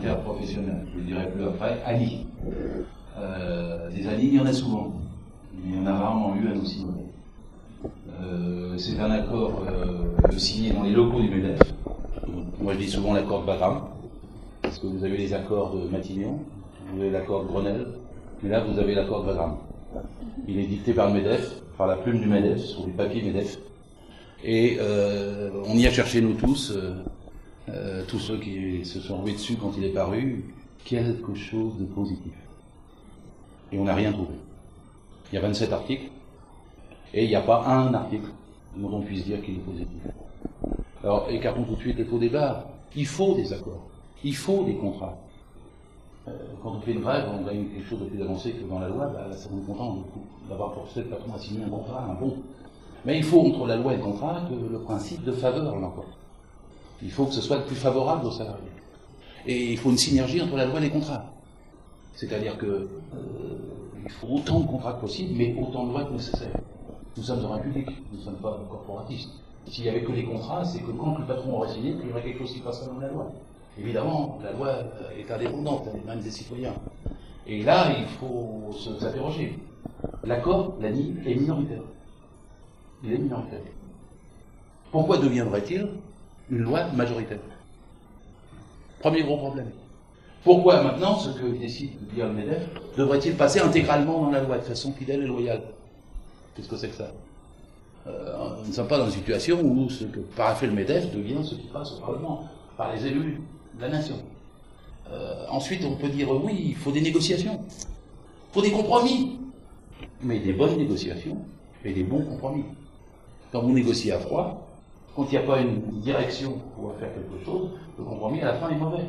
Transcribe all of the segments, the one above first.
interprofessionnel, je le dirai plus après, Ali. Des Ali, il y en a souvent, mais il y en a rarement eu un aussi mauvais. C'est un accord signé dans les locaux du MEDEF. Moi je dis souvent l'accord de Bagram, parce que vous avez les accords de Matignon, vous avez l'accord de Grenelle, mais là vous avez l'accord de Bagram. Il est dicté par le MEDEF, par la plume du MEDEF, sur du papier MEDEF. Et on y a cherché nous tous ceux qui se sont rués dessus quand il est paru, quelque chose de positif. Et on n'a rien trouvé. Il y a 27 articles, et il n'y a pas un article dont on puisse dire qu'il est positif. Alors, écartons tout de suite les faux débats. Il faut des accords. Il faut des contrats. Quand on fait une grève, on gagne quelque chose de plus avancé que dans la loi, ça on est content d'avoir forcé le patron à signer un contrat, un bon. Mais il faut, entre la loi et le contrat, que le principe de faveur l'emporte. Il faut que ce soit le plus favorable aux salariés. Et il faut une synergie entre la loi et les contrats. C'est-à-dire que il faut autant de contrats que possible, mais autant de lois que nécessaire. Nous sommes en République, nous ne sommes pas corporatistes. S'il n'y avait que les contrats, c'est que quand le patron aurait signé, il y aurait quelque chose qui passerait dans la loi. Évidemment, la loi est indépendante, elle est même des citoyens. Et là, il faut s'interroger. L'accord, l'ANI, est minoritaire. Il est minoritaire. Pourquoi deviendrait-il une loi majoritaire? Premier gros problème. Pourquoi maintenant, ce que décide de dire le MEDEF, devrait-il passer intégralement dans la loi de façon fidèle et loyale? Qu'est-ce que c'est que ça? Nous ne sommes pas dans une situation où ce que paraffait le MEDEF devient ce qui passe au Parlement, par les élus de la nation. Ensuite, on peut dire oui, il faut des négociations, il faut des compromis, mais des bonnes négociations et des bons compromis. Quand vous négociez à froid, quand il n'y a pas une direction pour pouvoir faire quelque chose, le compromis à la fin est mauvais.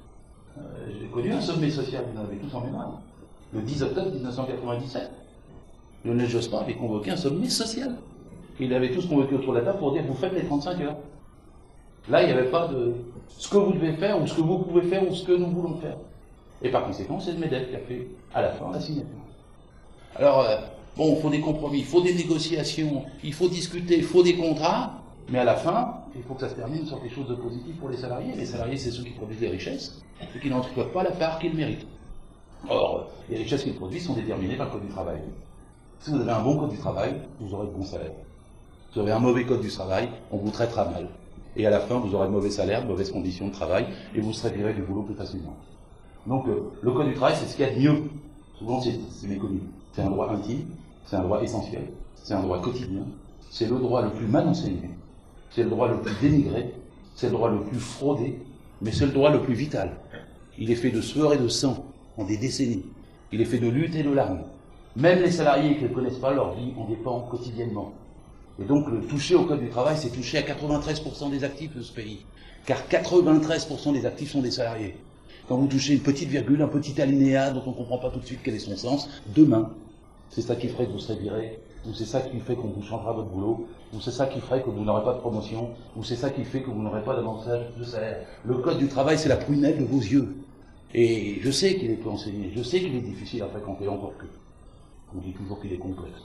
J'ai connu un sommet social, vous en avez tous en mémoire, le 10 octobre 1997. Lionel Jospin avait convoqué un sommet social. Ils l'avaient tous convoqué autour de la table pour dire vous faites les 35 heures. Là, il n'y avait pas de ce que vous devez faire, ou ce que vous pouvez faire, ou ce que nous voulons faire. Et par conséquent, c'est le MEDEF qui a fait à la fin la signature. Alors, bon, il faut des compromis, il faut des négociations, il faut discuter, il faut des contrats, mais à la fin, il faut que ça se termine sur quelque chose de positif pour les salariés. Les salariés, c'est ceux qui produisent des richesses, et qui n'en trouvent pas la part qu'ils méritent. Or, les richesses qu'ils produisent sont déterminées par le code du travail. Si vous avez un bon code du travail, vous aurez de bons salaires. Si vous avez un mauvais code du travail, on vous traitera mal. Et à la fin, vous aurez de mauvais salaires, de mauvaises conditions de travail, et vous serez viré du boulot plus facilement. Donc, le code du travail, c'est ce qu'il y a de mieux. Souvent, c'est méconnu. C'est un droit intime, c'est un droit essentiel, c'est un droit quotidien, c'est le droit le plus mal enseigné, c'est le droit le plus dénigré, c'est le droit le plus fraudé, mais c'est le droit le plus vital. Il est fait de sueur et de sang, en des décennies. Il est fait de lutte et de larmes. Même les salariés qui ne connaissent pas leur vie en dépendent quotidiennement. Et donc, le toucher au code du travail, c'est toucher à 93% des actifs de ce pays. Car 93% des actifs sont des salariés. Quand vous touchez une petite virgule, un petit alinéa dont on ne comprend pas tout de suite quel est son sens, demain, c'est ça qui ferait que vous serez viré, ou c'est ça qui fait qu'on vous changera votre boulot, ou c'est ça qui ferait que vous n'aurez pas de promotion, ou c'est ça qui fait que vous n'aurez pas d'avantage de salaire. Le code du travail, c'est la prunelle de vos yeux. Et je sais qu'il est peu enseigné, je sais qu'il est difficile à fréquenter, encore que. On dit toujours qu'il est complexe.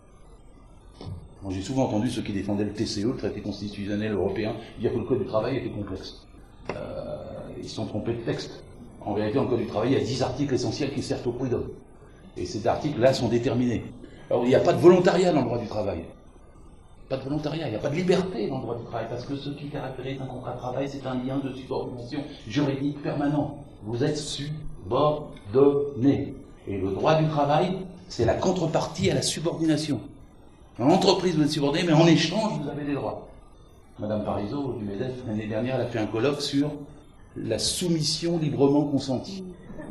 Moi, j'ai souvent entendu ceux qui défendaient le TCE, le traité constitutionnel européen, dire que le code du travail était complexe. Ils se sont trompés de texte. En vérité, dans le code du travail, il y a 10 articles essentiels qui servent au prud'homme. Et ces articles-là sont déterminés. Alors, il n'y a pas de volontariat dans le droit du travail. Pas de volontariat, il n'y a pas de liberté dans le droit du travail, parce que ce qui caractérise un contrat de travail, c'est un lien de subordination juridique permanent. Vous êtes subordonné. Et le droit du travail, c'est la contrepartie à la subordination. Dans l'entreprise, vous êtes subordonné, mais en échange, vous avez des droits. Madame Parisot, du MEDEF, l'année dernière, elle a fait un colloque sur la soumission librement consentie.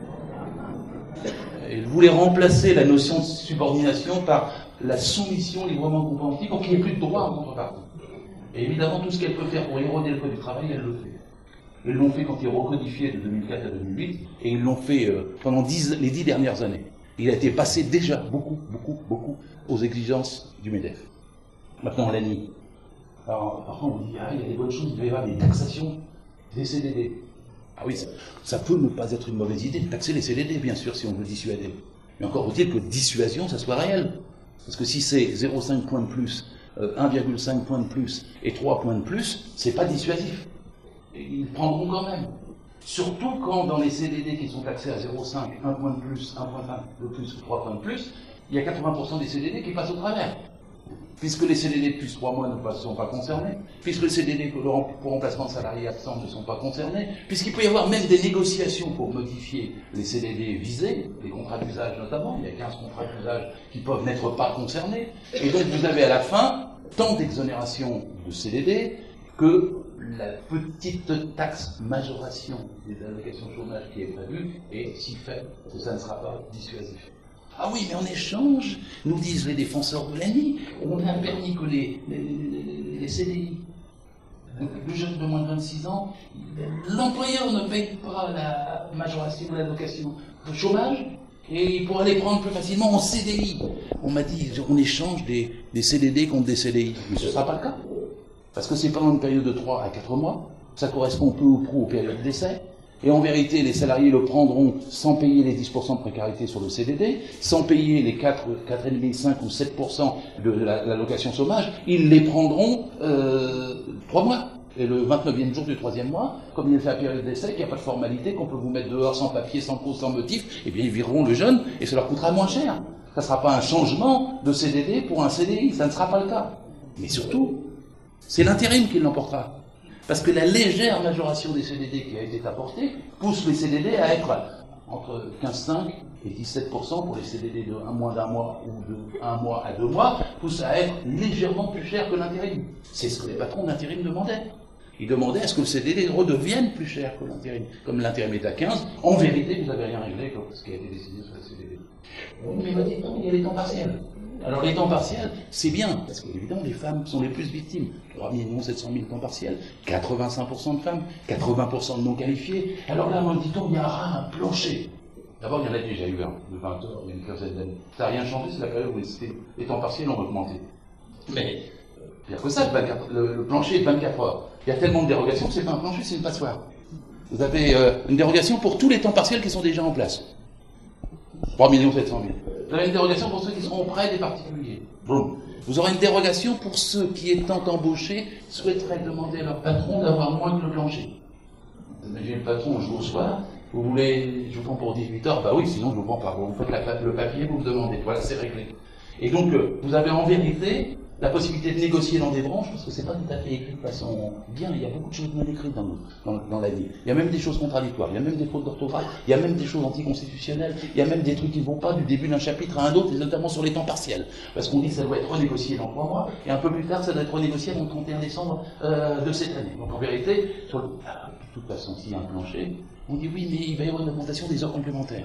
Elle voulait remplacer la notion de subordination par la soumission librement consentie pour qu'il n'y ait plus de droit en contrepartie. Et évidemment, tout ce qu'elle peut faire pour éroder le code du travail, elle le fait. Ils l'ont fait quand ils recodifiaient de 2004 à 2008, et ils l'ont fait pendant les 10 dernières années. Il a été passé déjà beaucoup aux exigences du MEDEF. Maintenant, on l'a mis. Alors, parfois, on dit, il y a des bonnes choses, il va y avoir des taxations des CDD. Ah oui, ça peut ne pas être une mauvaise idée de taxer les CDD, bien sûr, si on veut dissuader. Mais encore faut-il que dissuasion, ça soit réel. Parce que si c'est 0,5 points de plus, 1,5 points de plus et 3 points de plus, c'est pas dissuasif. Et ils prendront quand même. Surtout quand dans les CDD qui sont taxés à 0,5, 1 point de plus, 1 point de plus ou 3 points de plus, il y a 80% des CDD qui passent au travers. Puisque les CDD de plus 3 mois ne sont pas concernés, puisque les CDD pour remplacement de salariés absents ne sont pas concernés, puisqu'il peut y avoir même des négociations pour modifier les CDD visés, les contrats d'usage notamment, il y a 15 contrats d'usage qui peuvent n'être pas concernés, et donc vous avez à la fin tant d'exonération de CDD que la petite taxe majoration des allocations chômage qui est prévue est si faible que ça ne sera pas dissuasif. Ah oui, mais en échange, nous disent les défenseurs de l'ANI, on a permis que les CDI, le jeune de moins de 26 ans, l'employeur ne paye pas la majoration de l'allocation de chômage et il pourra les prendre plus facilement en CDI. On m'a dit, on échange des CDD contre des CDI. Mais ce ne sera pas le cas. Parce que c'est pendant une période de 3 à 4 mois, ça correspond peu ou prou aux périodes d'essai. Et en vérité, les salariés le prendront sans payer les 10% de précarité sur le CDD, sans payer les 4,5, 5 ou 7% de l'allocation chômage, ils les prendront 3 mois. Et le 29e jour du 3e mois, comme il est fait la période d'essai, qu'il n'y a pas de formalité, qu'on peut vous mettre dehors sans papier, sans cause, sans motif, eh bien ils vireront le jeune et ça leur coûtera moins cher. Ça ne sera pas un changement de CDD pour un CDI, ça ne sera pas le cas. Mais surtout, c'est l'intérim qui l'emportera. Parce que la légère majoration des CDD qui a été apportée pousse les CDD à être entre 15,5 et 17% pour les CDD de moins d'un mois ou de 1 mois à 2 mois, pousse à être légèrement plus cher que l'intérim. C'est ce que les patrons d'intérim demandaient. Ils demandaient à ce que le CDD redevienne plus cher que l'intérim. Comme l'intérim est à 15, en vérité, vous n'avez rien réglé comme ce qui a été décidé sur le CDD. Mais maintenant, il y a les temps partiels. Alors les temps partiels, c'est bien, parce qu'évidemment les femmes sont les plus victimes. 3 700 000 temps partiels, 85% de femmes, 80% de non qualifiés. Alors là, dit-on, il y aura un plancher. D'abord, il y en a déjà eu un, de 20 heures, il y a une quinzaine d'années. Ça n'a rien changé, c'est la période où les temps partiels ont augmenté. Mais, il n'y a que ça, le plancher est de 24 heures. Il y a tellement de dérogations que c'est pas un plancher, c'est une passoire. Vous avez une dérogation pour tous les temps partiels qui sont déjà en place. 3 700 000. Vous avez une dérogation pour ceux qui seront auprès des particuliers. Bon. Vous aurez une dérogation pour ceux qui, étant embauchés, souhaiteraient demander à leur patron d'avoir moins que le plancher. Vous imaginez le patron au jour au soir, vous voulez, je vous prends pour 18 heures, bah oui, sinon je vous prends pas. Vous faites le papier, vous me demandez. Voilà, c'est réglé. Et donc, vous avez en vérité la possibilité de négocier dans des branches, parce que c'est pas tout à fait écrit de façon bien, il y a beaucoup de choses non écrites dans la vie. Il y a même des choses contradictoires, il y a même des fautes d'orthographe, il y a même des choses anticonstitutionnelles, il y a même des trucs qui ne vont pas du début d'un chapitre à un autre, et notamment sur les temps partiels. Parce qu'on dit que ça doit être renégocié dans 3 mois, et un peu plus tard, ça doit être renégocié le 31 décembre de cette année. Donc en vérité, de toute façon, s'il y a un plancher, on dit oui, mais il va y avoir une augmentation des heures complémentaires.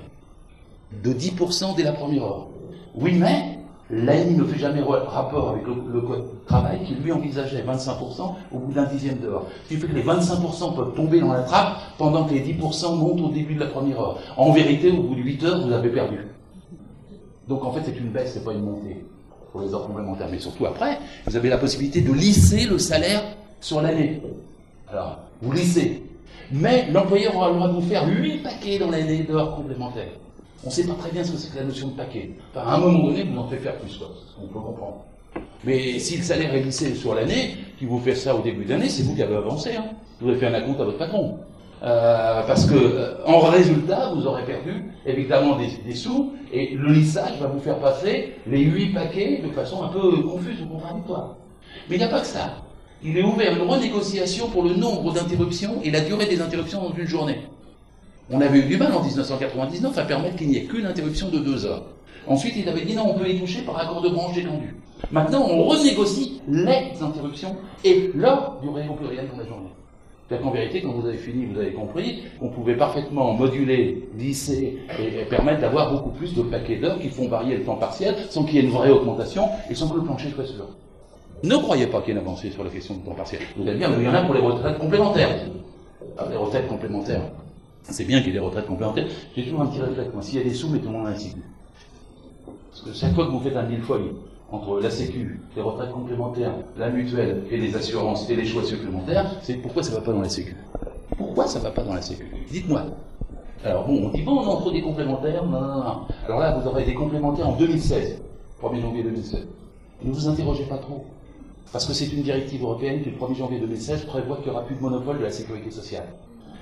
De 10% dès la première heure. Oui, mais l'ANI ne fait jamais rapport avec le code de travail qui lui envisageait 25% au bout d'un 10e d'heure. Ce qui fait que les 25% peuvent tomber dans la trappe pendant que les 10% montent au début de la première heure. En vérité, au bout de 8 heures, vous avez perdu. Donc en fait, c'est une baisse, c'est pas une montée pour les heures complémentaires. Mais surtout après, vous avez la possibilité de lisser le salaire sur l'année. Alors, vous lissez. Mais l'employeur aura le droit de vous faire 8 paquets dans l'année d'heures complémentaires. On ne sait pas très bien ce que c'est que la notion de paquet. Enfin, à un moment donné, vous en faites faire plus, quoi. On peut comprendre. Mais si le salaire est lissé sur l'année, qui vous fait ça au début d'année, c'est vous qui avez avancé. Hein. Vous avez fait un acompte à votre patron. Parce que, en résultat, vous aurez perdu, évidemment, des sous, et le lissage va vous faire passer les 8 paquets de façon un peu confuse ou contradictoire. Mais il n'y a pas que ça. Il est ouvert une renégociation pour le nombre d'interruptions et la durée des interruptions dans une journée. On avait eu du mal en 1999 à permettre qu'il n'y ait qu'une interruption de 2 heures. Ensuite, il avait dit non, on peut y toucher par accord de branche étendu. Maintenant, on renégocie les interruptions et leur durée au pluriel dans la journée. C'est-à-dire qu'en vérité, quand vous avez fini, vous avez compris qu'on pouvait parfaitement moduler, lisser et permettre d'avoir beaucoup plus de paquets d'heures qui font varier le temps partiel sans qu'il y ait une vraie augmentation et sans que le plancher soit sûr. Ne croyez pas qu'il y ait une avancée sur la question du temps partiel. Vous allez bien, mais il y en a pour les retraites complémentaires. Alors, les retraites complémentaires. C'est bien qu'il y ait des retraites complémentaires. J'ai toujours un petit réflexe, moi. S'il y a des sous, mettons-les dans la Sécu. Parce que chaque fois que vous faites un millefeuille entre la Sécu, les retraites complémentaires, la mutuelle et les assurances et les choix supplémentaires, c'est pourquoi ça ne va pas dans la Sécu. Pourquoi ça ne va pas dans la Sécu? Dites-moi. Alors bon, on dit bon, on entre des complémentaires, non. Alors là, vous aurez des complémentaires en 2016, 1er janvier 2016. Ne vous interrogez pas trop. Parce que c'est une directive européenne qui, le 1er janvier 2016, prévoit qu'il n'y aura plus de monopole de la sécurité sociale.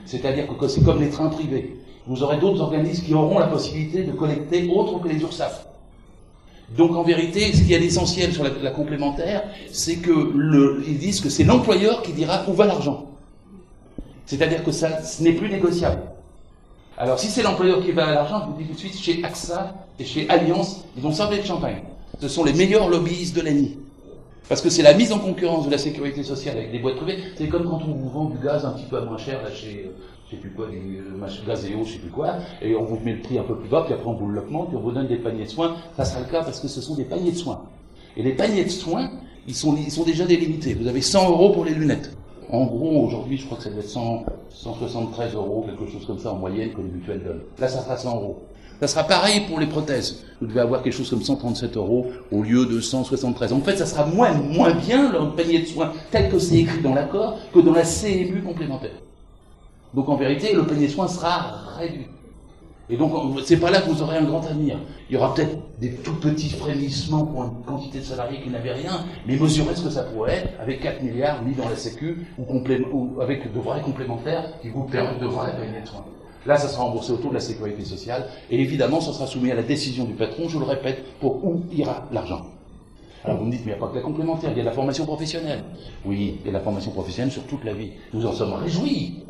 C'est-à-dire que c'est comme les trains privés. Vous aurez d'autres organismes qui auront la possibilité de collecter autre que les URSSAF. Donc en vérité, ce qui est l'essentiel sur la complémentaire, c'est que ils disent que c'est l'employeur qui dira où va l'argent. C'est-à-dire que ça, ce n'est plus négociable. Alors si c'est l'employeur qui va à l'argent, je vous dis tout de suite, chez AXA et chez Allianz, ils ont servi de champagne. Ce sont les meilleurs lobbyistes de l'ANI. Parce que c'est la mise en concurrence de la sécurité sociale avec des boîtes privées. C'est comme quand on vous vend du gaz un petit peu moins cher, là, chez, je sais plus quoi, du Gazéo, je sais plus quoi, et on vous met le prix un peu plus bas, puis après on vous l'augmente, puis on vous donne des paniers de soins. Ça sera le cas parce que ce sont des paniers de soins. Et les paniers de soins, ils sont déjà délimités. Vous avez 100 € pour les lunettes. En gros, aujourd'hui, je crois que ça doit être 173 €, quelque chose comme ça en moyenne que les mutuelles donnent. Là, ça sera 100 €. Ça sera pareil pour les prothèses. Vous devez avoir quelque chose comme 137 € au lieu de 173. En fait, ça sera moins bien le panier de soins tel que c'est écrit dans l'accord que dans la CMU complémentaire. Donc en vérité, le panier de soins sera réduit. Et donc, c'est pas là que vous aurez un grand avenir. Il y aura peut-être des tout petits frémissements pour une quantité de salariés qui n'avaient rien, mais mesurez ce que ça pourrait être avec 4 milliards mis dans la Sécu ou avec de vrais complémentaires qui vous permettent de vrais paniers de soins. Là, ça sera remboursé autour de la sécurité sociale, et évidemment, ça sera soumis à la décision du patron, je le répète, pour où ira l'argent. Alors vous me dites, mais il n'y a pas que la complémentaire, il y a de la formation professionnelle. Oui, il y a de la formation professionnelle sur toute la vie. Nous en sommes réjouis.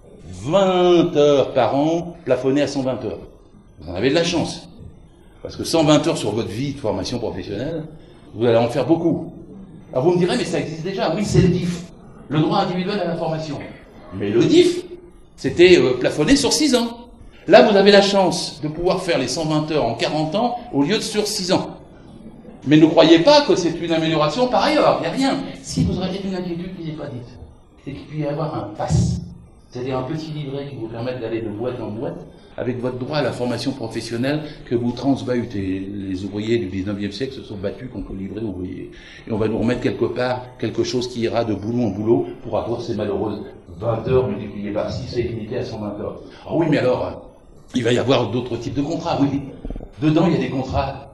20 heures par an, plafonnées à 120 heures. Vous en avez de la chance. Parce que 120 heures sur votre vie de formation professionnelle, vous allez en faire beaucoup. Alors vous me direz, mais ça existe déjà. Oui, c'est le DIF, le droit individuel à la formation. Mais le DIF, c'était plafonné sur 6 ans. Là, vous avez la chance de pouvoir faire les 120 heures en 40 ans au lieu de sur 6 ans. Mais ne croyez pas que c'est une amélioration par ailleurs, il n'y a rien. Si vous aurez une inquiétude qui n'est pas dite, c'est qu'il peut y avoir un pass. C'est-à-dire un petit livret qui vous permet d'aller de boîte en boîte avec votre droit à la formation professionnelle que vous transbahutez. Les ouvriers du 19e siècle se sont battus contre le livret ouvrier. Et on va nous remettre quelque part quelque chose qui ira de boulot en boulot pour avoir ces malheureuses 20 heures multipliées par 6 et limité à 120 heures. Ah oui, mais alors, il va y avoir d'autres types de contrats, oui. Dedans, il y a des contrats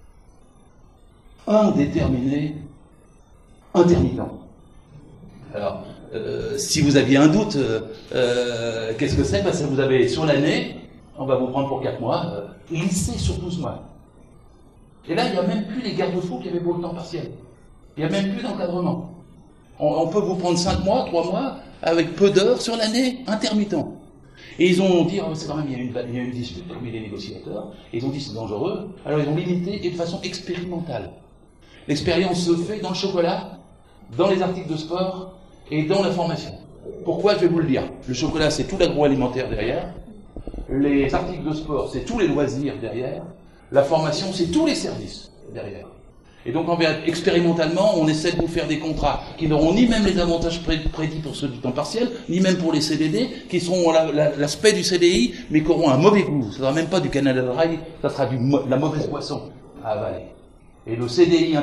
indéterminés, intermittents. Alors, si vous aviez un doute, qu'est-ce que c'est? Ça vous avez sur l'année, on va vous prendre pour 4 mois, lissé sur 12 mois. Et là, il n'y a même plus les garde-fous qu'il y avait pour le temps partiel. Il n'y a même plus d'encadrement. On peut vous prendre 5 mois, 3 mois, avec peu d'heures sur l'année, intermittent. Et ils ont dit, c'est quand même, il y a une dispute parmi les négociateurs, et ils ont dit c'est dangereux, alors ils ont limité et de façon expérimentale. L'expérience se fait dans le chocolat, dans les articles de sport, et dans la formation. Pourquoi? Je vais vous le dire. Le chocolat, c'est tout l'agroalimentaire derrière. Les articles de sport, c'est tous les loisirs derrière. La formation, c'est tous les services derrière. Et donc, expérimentalement, on essaie de vous faire des contrats qui n'auront ni même les avantages prédits pour ceux du temps partiel, ni même pour les CDD, qui seront l'aspect du CDI, mais qui auront un mauvais goût. Ça ne sera même pas du Canada Dry, ça sera de la mauvaise boisson à avaler. Et le CDI